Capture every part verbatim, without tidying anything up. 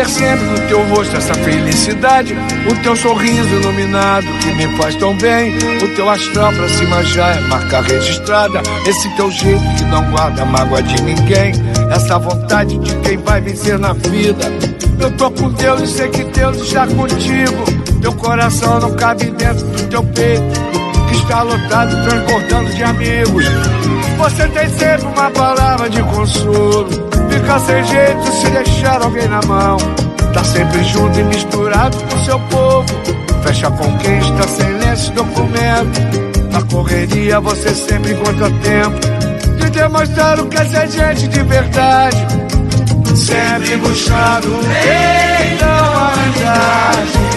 ver sempre no teu rosto essa felicidade, o teu sorriso iluminado que me faz tão bem. O teu astral pra cima já é marca registrada, esse teu jeito que não guarda mágoa de ninguém, essa vontade de quem vai vencer na vida. Eu tô com Deus e sei que Deus está contigo. Teu coração não cabe dentro do teu peito, que está lotado, transbordando de amigos. Você tem sempre uma palavra de consolo, fica sem jeito se deixar alguém na mão. Tá sempre junto e misturado com seu povo, fecha com quem está sem lenço e documento. Na correria você sempre encontra tempo de demonstrar o que é ser gente de verdade, sempre buscando o bem da humanidade.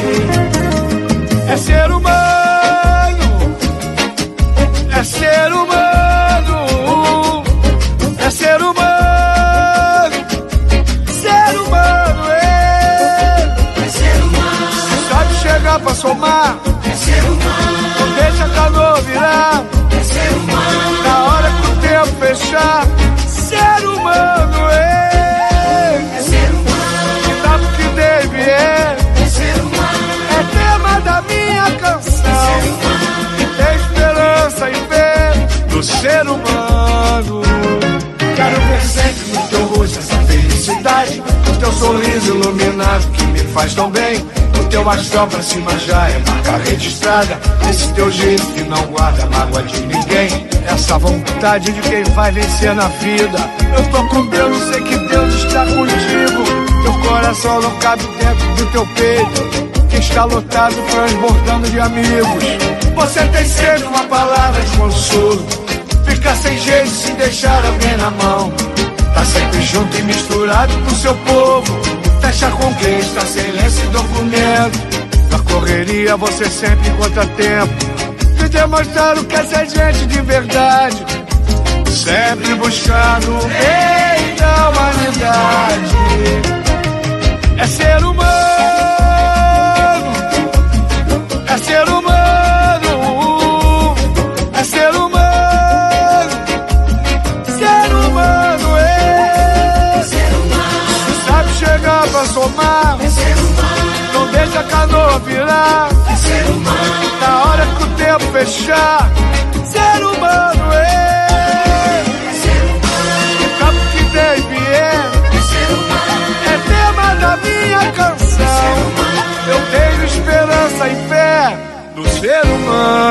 É ser humano, é ser humano, é ser humano, ser humano, é, é ser humano. Sabe chegar pra somar, é ser humano. Não deixa a canoa virar, é ser humano. Na hora que o tempo fechar, ser humano, é, é ser humano. E dá pro que deve, é, é ser humano. É tema da minha canção, é ser humano. Tem esperança e fé no ser humano. Quero ver sempre no teu rosto essa felicidade, o teu sorriso iluminado que me faz tão bem. O teu astral pra cima já é marca registrada, esse teu jeito que não guarda mágoa de ninguém, essa vontade de quem vai vencer na vida. Eu tô com Deus e sei que Deus está contigo. Teu coração não cabe dentro do teu peito, que está lotado, transbordando de amigos. Você tem sempre uma palavra de consolo, fica sem jeito se deixar alguém na mão. Tá sempre junto e misturado com seu povo, fecha com quem está sem lenço e documento. Na correria você sempre encontra tempo de demonstrar o que é ser gente de verdade, sempre buscando o bem da humanidade. É ser humano, é ser humano, é ser humano, ser humano, é, ser humano. Sabe chegar pra somar, é ser humano. Não deixa a canoa virar, é ser humano. Na hora que o tempo fechar, ser humano, é, é ser humano. E sabe o que deve, é, é ser humano. É tema da minha canção, eu tenho esperança e fé no ser humano.